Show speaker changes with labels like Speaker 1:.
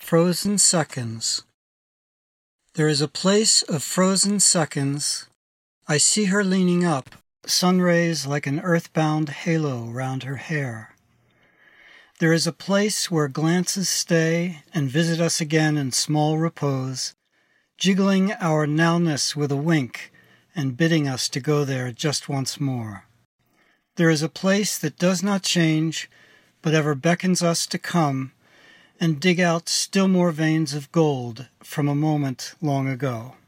Speaker 1: Frozen seconds. There is a place of frozen seconds. I see her leaning up, sun rays like an earthbound halo round her hair. There is a place where glances stay and visit us again in small repose, jiggling our nowness with a wink and bidding us to go there just once more. There is a place that does not change, but ever beckons us to come and dig out still more veins of gold from a moment long ago.